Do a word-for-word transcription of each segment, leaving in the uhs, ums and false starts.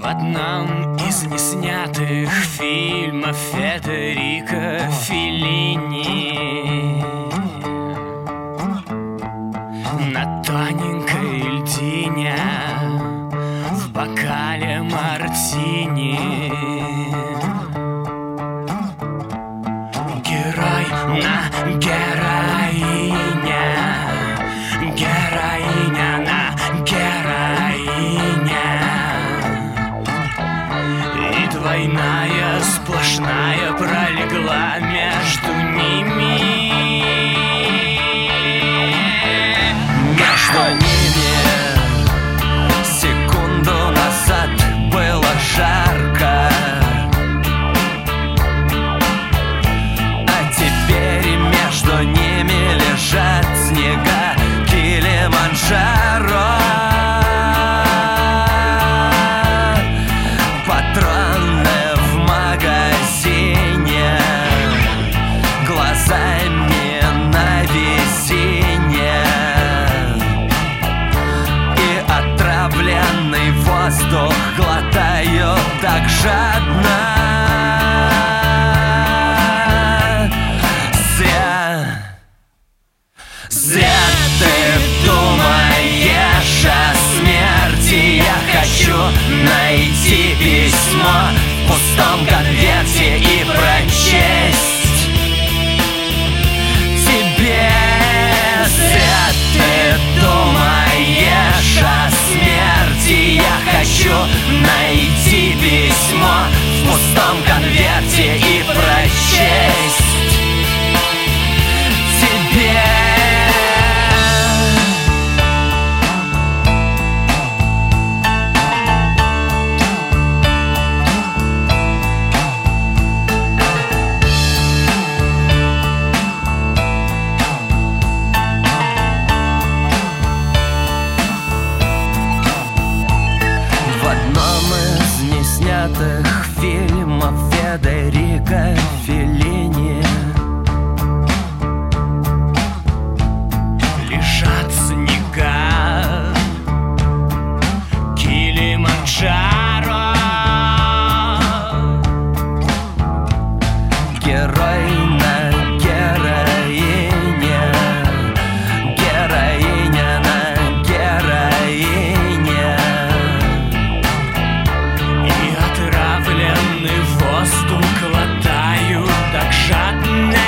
В одном из неснятых фильмов Федерико Феллини на тоненькой льдине в бокале мартини герой на героине, героиня на героине, и двойная сплошная пролегла между ними. Между ними секунду назад было жарко, а теперь между ними лежат снега Килиманджаро. Патроны в магазине, глазами на весенне, и отравленный воздух глотаю так жадно. Зря, зря ты думаешь о смерти. Я хочу найти письмо в пустом конверте и прочесть тебе. Зря ты думаешь о смерти. Я хочу найти письмо в пустом конверте и прочесть тебе. Фильмов Федерико Феллини лежат снега Килиманджаро. Герой на героине, героиня на героине, отравленный воздух глотаю так жадно.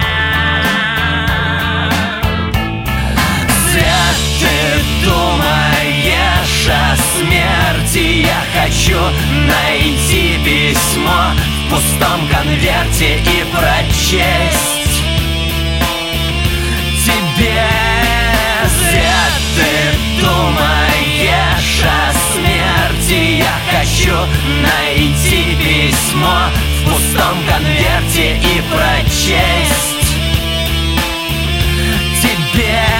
Зря ты думаешь о смерти. Я хочу найти письмо в пустом конверте и прочесть тебе. Зря ты думаешь о смерти. Я хочу найти письмо в пустом конверте и прочесть тебе.